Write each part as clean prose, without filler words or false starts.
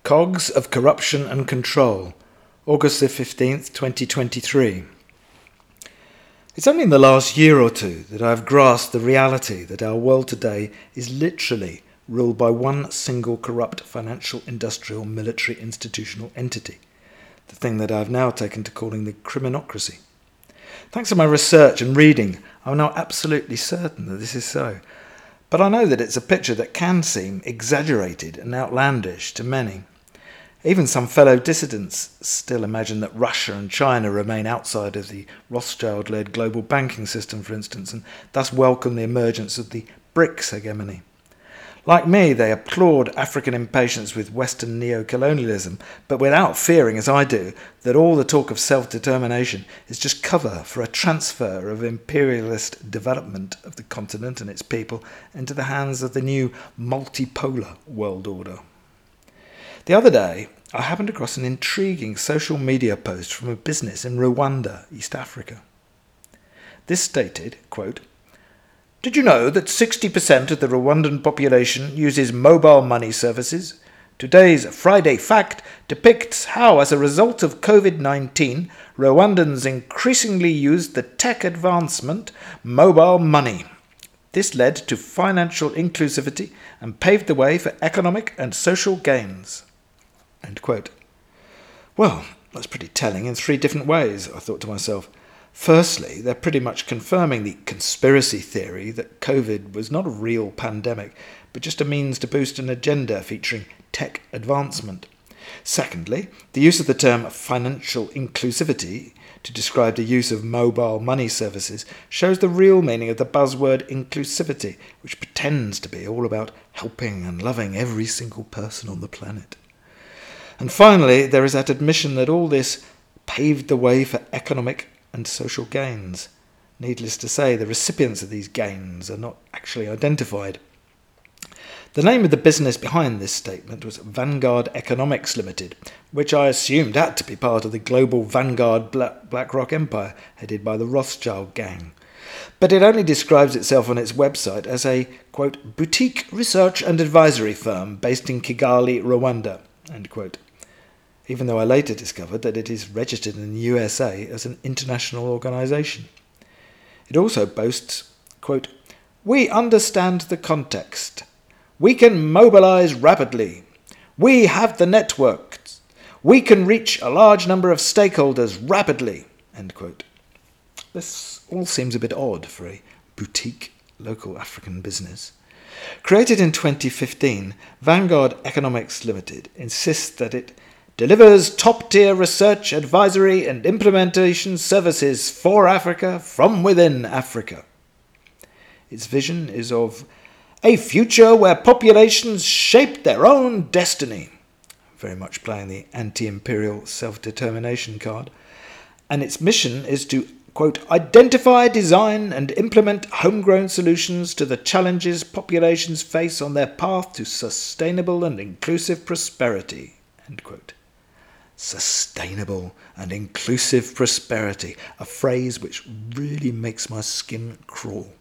Cogs of Corruption and Control, August the 15th, 2023. It's only in the last year or two that I've grasped the reality that our world today is literally ruled by one single corrupt financial, industrial, military, institutional entity, the thing that I've now taken to calling the criminocracy. Thanks to my research and reading, I'm now absolutely certain that this is so. But I know that it's a picture that can seem exaggerated and outlandish to many. Even some fellow dissidents still imagine that Russia and China remain outside of the Rothschild-led global banking system, for instance, and thus welcome the emergence of the BRICS hegemony. Like me, they applaud African impatience with Western neo-colonialism, but without fearing, as I do, that all the talk of self-determination is just cover for a transfer of imperialist development of the continent and its people into the hands of the new multipolar world order. The other day, I happened across an intriguing social media post from a business in Rwanda, East Africa. This stated, quote, "Did you know that 60% of the Rwandan population uses mobile money services? Today's Friday Fact depicts how, as a result of COVID-19, Rwandans increasingly use the tech advancement mobile money. This led to financial inclusivity and paved the way for economic and social gains." End quote. Well, that's pretty telling in three different ways, I thought to myself. Firstly, they're pretty much confirming the conspiracy theory that COVID was not a real pandemic, but just a means to boost an agenda featuring tech advancement. Secondly, the use of the term financial inclusivity to describe the use of mobile money services shows the real meaning of the buzzword inclusivity, which pretends to be all about helping and loving every single person on the planet. And finally, there is that admission that all this paved the way for economic and social gains. Needless to say, the recipients of these gains are not actually identified. The name of the business behind this statement was Vanguard Economics Limited, which I assumed had to be part of the global Vanguard BlackRock empire headed by the Rothschild gang. But it only describes itself on its website as a, quote, boutique research and advisory firm based in Kigali, Rwanda, end quote. Even though I later discovered that it is registered in the USA as an international organisation. It also boasts, quote, "We understand the context. We can mobilise rapidly. We have the networks. We can reach a large number of stakeholders rapidly," end quote. This all seems a bit odd for a boutique local African business. Created in 2015, Vanguard Economics Limited insists that it delivers top-tier research, advisory and implementation services for Africa from within Africa. Its vision is of a future where populations shape their own destiny, very much playing the anti-imperial self-determination card, and its mission is to, quote, identify, design and implement homegrown solutions to the challenges populations face on their path to sustainable and inclusive prosperity, end quote. Sustainable and inclusive prosperity, a phrase which really makes my skin crawl.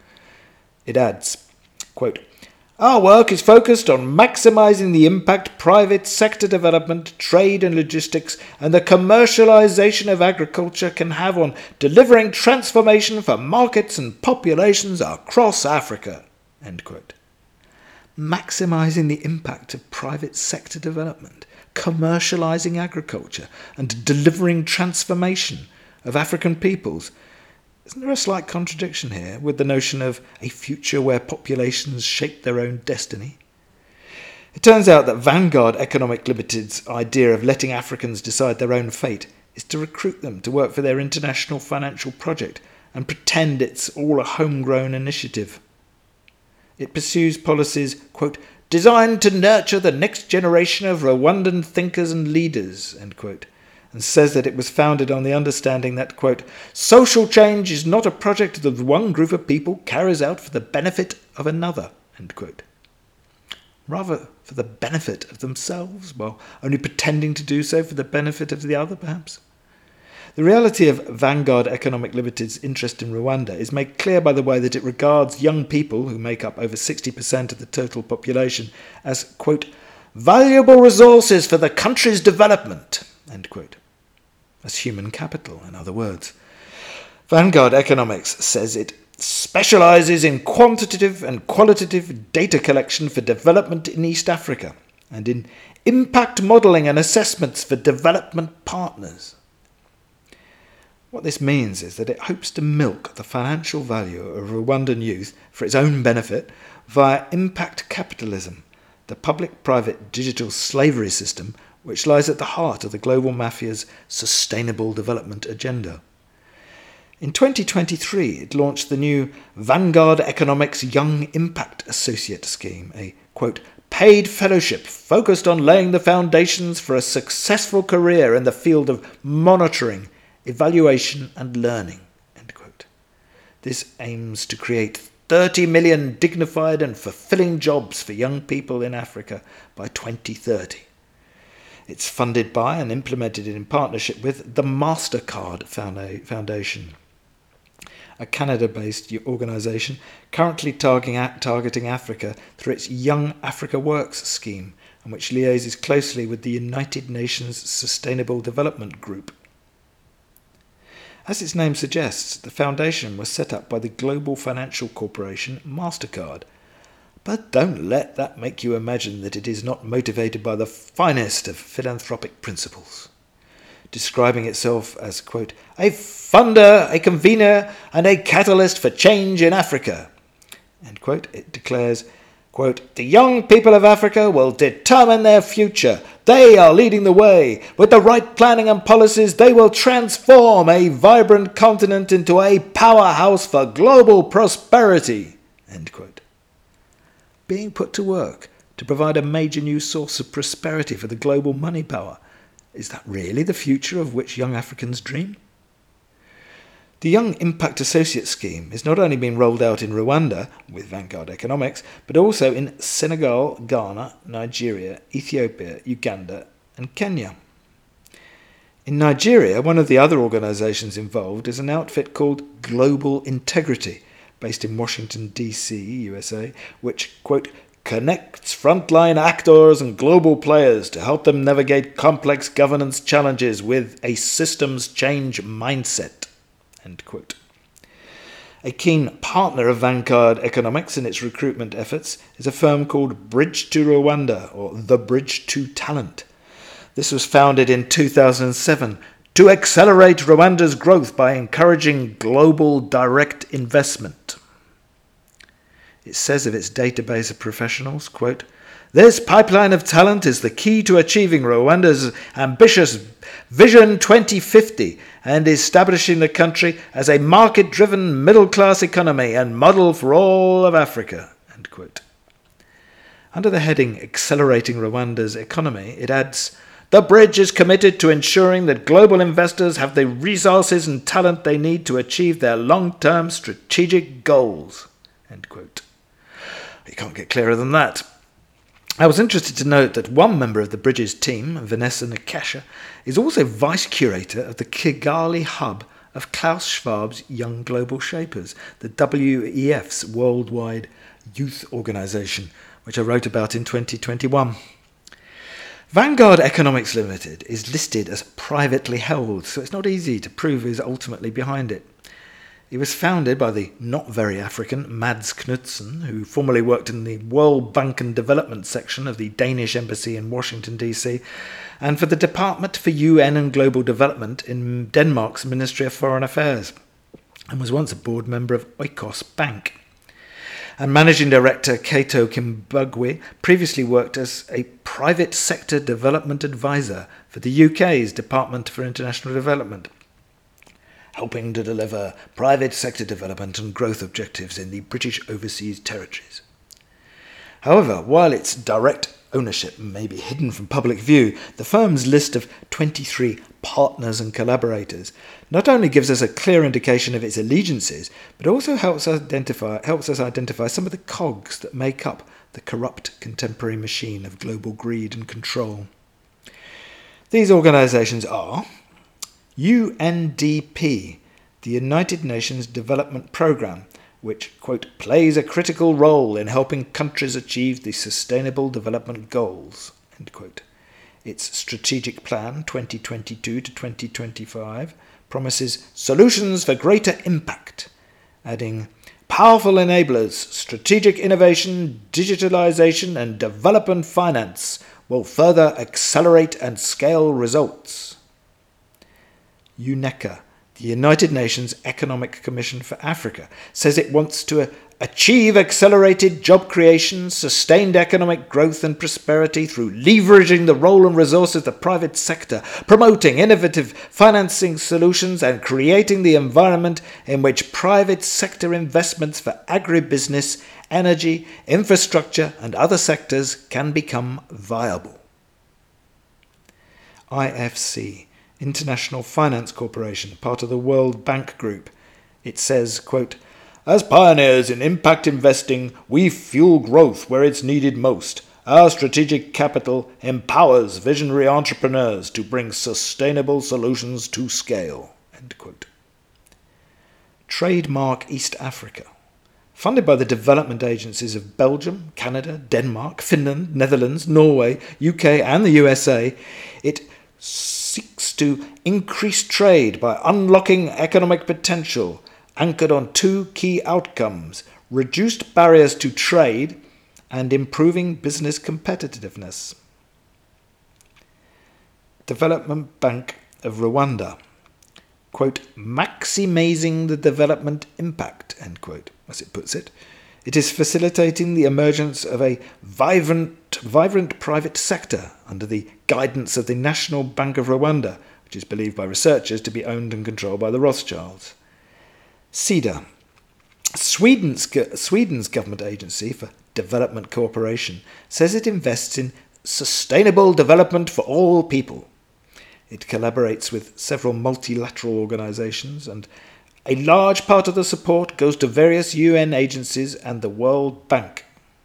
It adds, quote, "Our work is focused on maximising the impact private sector development, trade and logistics, and the commercialisation of agriculture can have on delivering transformation for markets and populations across Africa," end quote. Maximising the impact of private sector development, commercialising agriculture, and delivering transformation of African peoples. Isn't there a slight contradiction here with the notion of a future where populations shape their own destiny? It turns out that Vanguard Economic Limited's idea of letting Africans decide their own fate is to recruit them to work for their international financial project and pretend it's all a homegrown initiative. It pursues policies, quote, designed to nurture the next generation of Rwandan thinkers and leaders, end quote, and says that it was founded on the understanding that, quote, social change is not a project that one group of people carries out for the benefit of another, end quote. Rather for the benefit of themselves, while only pretending to do so for the benefit of the other, perhaps. The reality of Vanguard Economic Limited's interest in Rwanda is made clear by the way that it regards young people, who make up over 60% of the total population, as, quote, valuable resources for the country's development, end quote. As human capital, in other words. Vanguard Economics says it specialises in quantitative and qualitative data collection for development in East Africa and in impact modelling and assessments for development partners. What this means is that it hopes to milk the financial value of Rwandan youth for its own benefit via impact capitalism, the public-private digital slavery system which lies at the heart of the global mafia's sustainable development agenda. In 2023, it launched the new Vanguard Economics Young Impact Associate Scheme, a, quote, paid fellowship focused on laying the foundations for a successful career in the field of monitoring, evaluation and learning, end quote. This aims to create 30 million dignified and fulfilling jobs for young people in Africa by 2030. It's funded by and implemented in partnership with the MasterCard Foundation, a Canada-based organisation currently targeting Africa through its Young Africa Works scheme, and which liaises closely with the United Nations Sustainable Development Group. As its name suggests, the foundation was set up by the global financial corporation MasterCard. But don't let that make you imagine that it is not motivated by the finest of philanthropic principles. Describing itself as, quote, a funder, a convener, and a catalyst for change in Africa, end quote, it declares, quote, the young people of Africa will determine their future. They are leading the way. With the right planning and policies, they will transform a vibrant continent into a powerhouse for global prosperity, end quote. Being put to work to provide a major new source of prosperity for the global money power. Is that really the future of which young Africans dream? The Young Impact Associate Scheme is not only being rolled out in Rwanda with Vanguard Economics, but also in Senegal, Ghana, Nigeria, Ethiopia, Uganda and Kenya. In Nigeria, one of the other organisations involved is an outfit called Global Integrity, based in Washington, D.C., USA, which, quote, connects frontline actors and global players to help them navigate complex governance challenges with a systems change mindset, end quote. A keen partner of Vanguard Economics in its recruitment efforts is a firm called Bridge to Rwanda, or The Bridge to Talent. This was founded in 2007 to accelerate Rwanda's growth by encouraging global direct investment. It says of its database of professionals, quote, this pipeline of talent is the key to achieving Rwanda's ambitious Vision 2050 and establishing the country as a market-driven middle-class economy and model for all of Africa, end quote. Under the heading Accelerating Rwanda's Economy, it adds, the bridge is committed to ensuring that global investors have the resources and talent they need to achieve their long-term strategic goals, end quote. You can't get clearer than that. I was interested to note that one member of the Bridges team, Vanessa Nakasha, is also vice curator of the Kigali hub of Klaus Schwab's Young Global Shapers, the WEF's worldwide youth organisation, which I wrote about in 2021. Vanguard Economics Limited is listed as privately held, so it's not easy to prove who's ultimately behind it. It was founded by the not very African Mads Knudsen, who formerly worked in the World Bank and Development section of the Danish Embassy in Washington, D.C., and for the Department for UN and Global Development in Denmark's Ministry of Foreign Affairs, and was once a board member of Oikos Bank. And Managing Director Kato Kimbugwe previously worked as a private sector development advisor for the UK's Department for International Development, helping to deliver private sector development and growth objectives in the British Overseas Territories. However, while its direct ownership may be hidden from public view, the firm's list of 23 partners and collaborators not only gives us a clear indication of its allegiances, but also helps us identify some of the cogs that make up the corrupt contemporary machine of global greed and control. These organisations are UNDP, the United Nations Development Programme, which, quote, plays a critical role in helping countries achieve the Sustainable Development Goals, end quote. Its strategic plan, 2022 to 2025, promises solutions for greater impact, adding powerful enablers, strategic innovation, digitalization, and development finance will further accelerate and scale results. UNECA, the United Nations Economic Commission for Africa, says it wants to achieve accelerated job creation, sustained economic growth and prosperity through leveraging the role and resources of the private sector, promoting innovative financing solutions, and creating the environment in which private sector investments for agribusiness, energy, infrastructure, and other sectors can become viable. IFC, International Finance Corporation, part of the World Bank Group. It says, quote, "As pioneers in impact investing, we fuel growth where it's needed most. Our strategic capital empowers visionary entrepreneurs to bring sustainable solutions to scale." End quote. Trademark East Africa. Funded by the development agencies of Belgium, Canada, Denmark, Finland, Netherlands, Norway, UK, and the USA, it seeks to increase trade by unlocking economic potential, anchored on two key outcomes: reduced barriers to trade and improving business competitiveness. Development Bank of Rwanda, quote, "maximizing the development impact," end quote, as it puts it. It is facilitating the emergence of a vibrant private sector under the guidance of the National Bank of Rwanda, which is believed by researchers to be owned and controlled by the Rothschilds. SIDA, Sweden's government agency for development cooperation, says it invests in sustainable development for all people. It collaborates with several multilateral organizations, and a large part of the support goes to various UN agencies and the World Bank.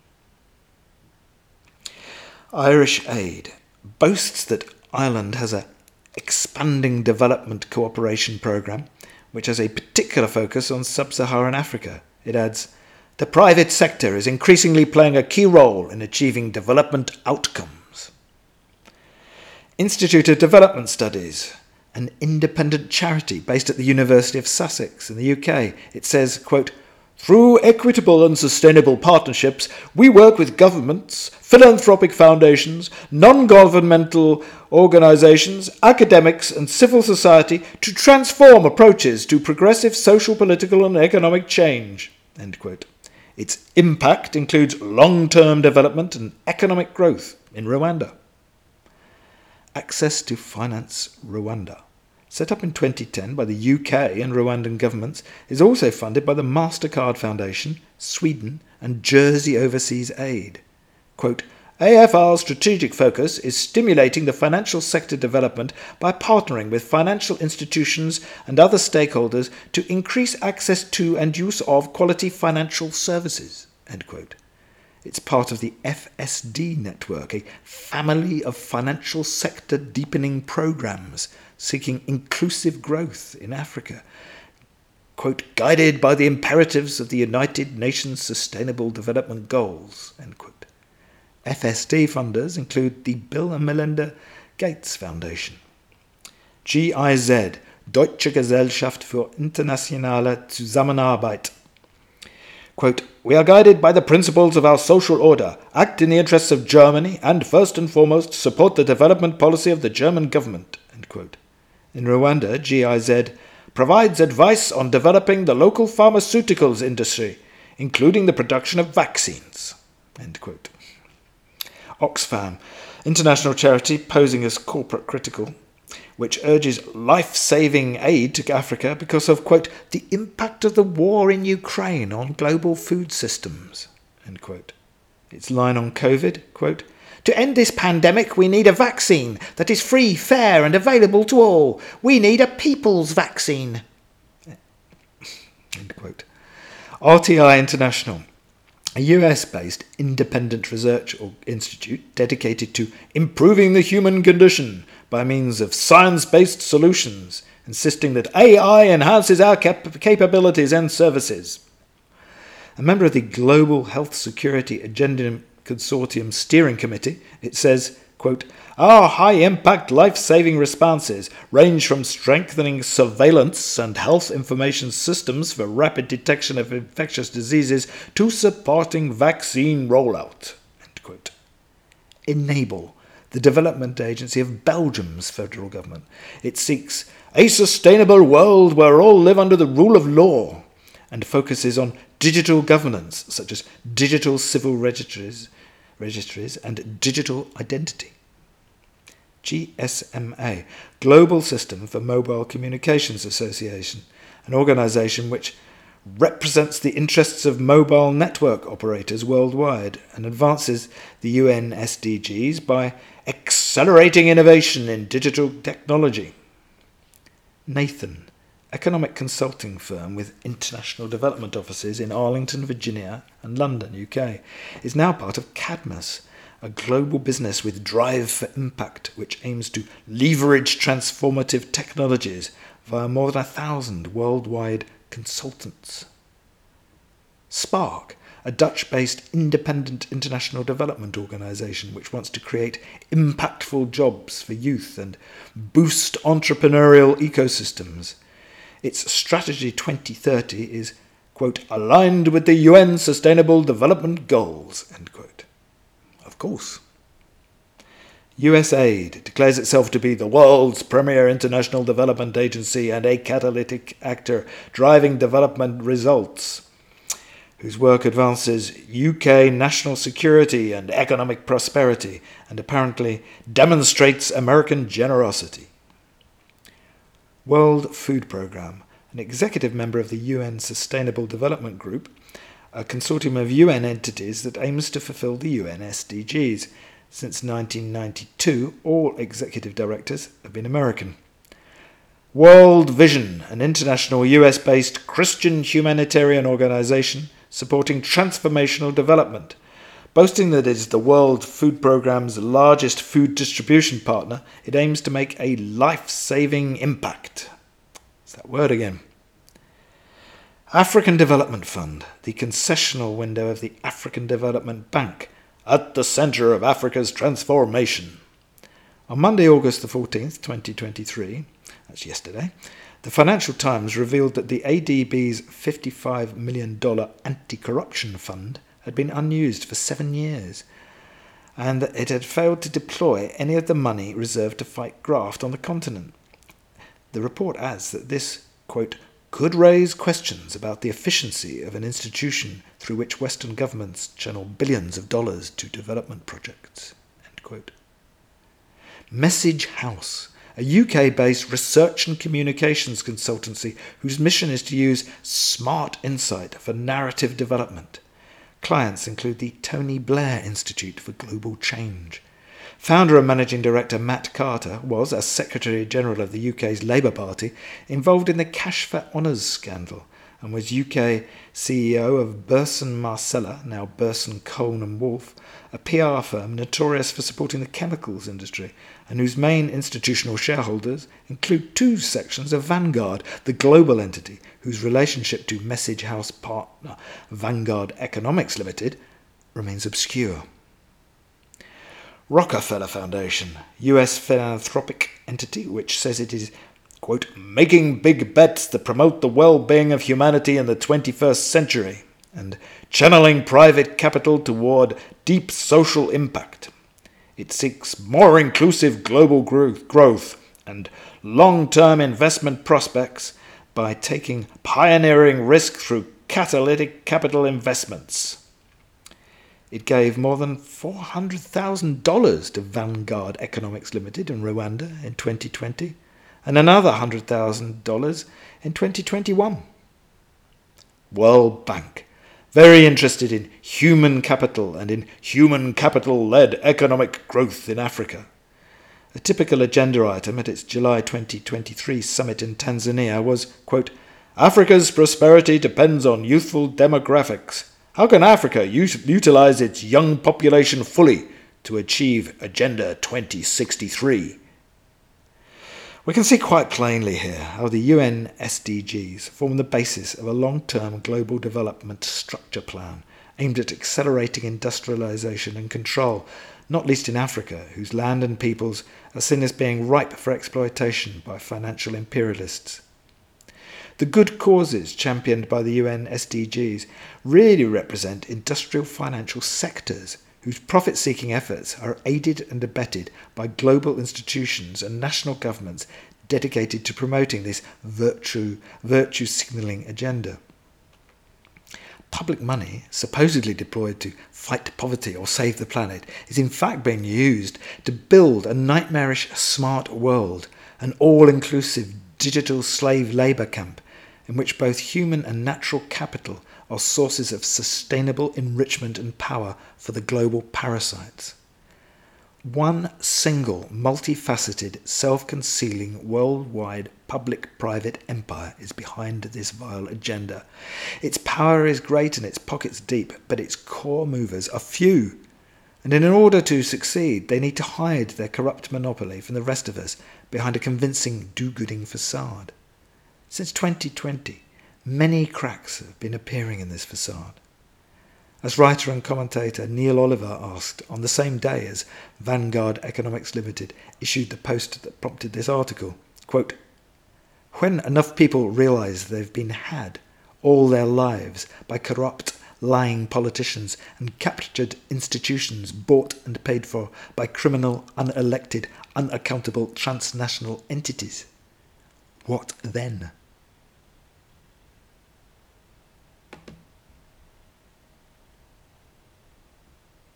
Irish Aid boasts that Ireland has an expanding development cooperation programme, which has a particular focus on sub-Saharan Africa. It adds, "The private sector is increasingly playing a key role in achieving development outcomes." Institute of Development Studies, an independent charity based at the University of Sussex in the UK, it says, quote, "Through equitable and sustainable partnerships, we work with governments, philanthropic foundations, non-governmental organisations, academics and civil society to transform approaches to progressive social, political and economic change." End quote. Its impact includes long-term development and economic growth in Rwanda. Access to Finance Rwanda, set up in 2010 by the UK and Rwandan governments, is also funded by the MasterCard Foundation, Sweden, and Jersey Overseas Aid. Quote, "AFR's strategic focus is stimulating the financial sector development by partnering with financial institutions and other stakeholders to increase access to and use of quality financial services." End quote. It's part of the FSD network, a family of financial sector deepening programs seeking inclusive growth in Africa, quote, "guided by the imperatives of the United Nations Sustainable Development Goals," end quote. FSD funders include the Bill and Melinda Gates Foundation. GIZ, Deutsche Gesellschaft für internationale Zusammenarbeit. Quote, "We are guided by the principles of our social order, act in the interests of Germany, and first and foremost support the development policy of the German government." End quote. In Rwanda, GIZ provides advice on developing the local pharmaceuticals industry, including the production of vaccines. End quote. Oxfam, international charity posing as corporate critical, which urges life-saving aid to Africa because of, quote, "the impact of the war in Ukraine on global food systems," end quote. Its line on COVID, quote, "To end this pandemic, we need a vaccine that is free, fair, and available to all. We need a people's vaccine," end quote. RTI International, a US-based independent research institute dedicated to improving the human condition by means of science-based solutions, insisting that AI enhances our capabilities and services. A member of the Global Health Security Agenda Consortium Steering Committee, it says, quote, "Our high-impact life-saving responses range from strengthening surveillance and health information systems for rapid detection of infectious diseases to supporting vaccine rollout," end quote. Enable, the development agency of Belgium's federal government. It seeks a sustainable world where all live under the rule of law and focuses on digital governance, such as digital civil registries and digital identity. GSMA, Global System for Mobile Communications Association, an organisation which represents the interests of mobile network operators worldwide and advances the UN SDGs by accelerating innovation in digital technology. Nathan, economic consulting firm with international development offices in Arlington, Virginia and London, UK, is now part of Cadmus, a global business with drive for impact which aims to leverage transformative technologies via more than 1,000 worldwide consultants. Spark, a Dutch-based independent international development organisation which wants to create impactful jobs for youth and boost entrepreneurial ecosystems. Its Strategy 2030 is, quote, aligned with the UN Sustainable Development Goals, end quote. Of course. USAID declares itself to be the world's premier international development agency and a catalytic actor driving development results, whose work advances UK national security and economic prosperity and apparently demonstrates American generosity. World Food Programme, an executive member of the UN Sustainable Development Group, a consortium of UN entities that aims to fulfill the UN SDGs. Since 1992, all executive directors have been American. World Vision, an international US-based Christian humanitarian organisation supporting transformational development. Boasting that it is the World Food Programme's largest food distribution partner, it aims to make a life-saving impact. It's that word again. African Development Fund, the concessional window of the African Development Bank, at the centre of Africa's transformation. On Monday, August the 14th, 2023, that's yesterday, the Financial Times revealed that the ADB's $55 million anti-corruption fund had been unused for 7 years, and that it had failed to deploy any of the money reserved to fight graft on the continent. The report adds that this, quote, could raise questions about the efficiency of an institution through which Western governments channel billions of dollars to development projects, end quote. Message House, a UK-based research and communications consultancy whose mission is to use smart insight for narrative development. Clients include the Tony Blair Institute for Global Change. Founder and managing director Matt Carter was, as Secretary-General of the UK's Labour Party, involved in the Cash for Honours scandal and was UK CEO of Burson Marcella, now Burson Coleman Wolfe, a PR firm notorious for supporting the chemicals industry and whose main institutional shareholders include 2 sections of Vanguard, the global entity whose relationship to Message House partner Vanguard Economics Limited remains obscure. Rockefeller Foundation, US philanthropic entity which says it is, quote, making big bets that promote the well-being of humanity in the 21st century and channeling private capital toward deep social impact. It seeks more inclusive global growth and long-term investment prospects by taking pioneering risk through catalytic capital investments. It gave more than $400,000 to Vanguard Economics Limited in Rwanda in 2020 and another $100,000 in 2021. World Bank, very interested in human capital and in human capital-led economic growth in Africa. A typical agenda item at its July 2023 summit in Tanzania was, quote, Africa's prosperity depends on youthful demographics. How can Africa utilize its young population fully to achieve Agenda 2063? We can see quite plainly here how the UN SDGs form the basis of a long-term global development structure plan aimed at accelerating industrialization and control, not least in Africa, whose land and peoples are seen as being ripe for exploitation by financial imperialists. The good causes championed by the UN SDGs really represent industrial financial sectors whose profit-seeking efforts are aided and abetted by global institutions and national governments dedicated to promoting this virtue signalling agenda. Public money, supposedly deployed to fight poverty or save the planet, is in fact being used to build a nightmarish smart world, an all-inclusive digital slave labour camp in which both human and natural capital are sources of sustainable enrichment and power for the global parasites. One single, multifaceted, self-concealing, worldwide public-private empire is behind this vile agenda. Its power is great and its pockets deep, but its core movers are few. And in order to succeed, they need to hide their corrupt monopoly from the rest of us behind a convincing do-gooding facade. Since 2020, many cracks have been appearing in this facade. As writer and commentator Neil Oliver asked on the same day as Vanguard Economics Limited issued the post that prompted this article, quote, "When enough people realise they've been had all their lives by corrupt, lying politicians and captured institutions bought and paid for by criminal, unelected, unaccountable transnational entities, what then?"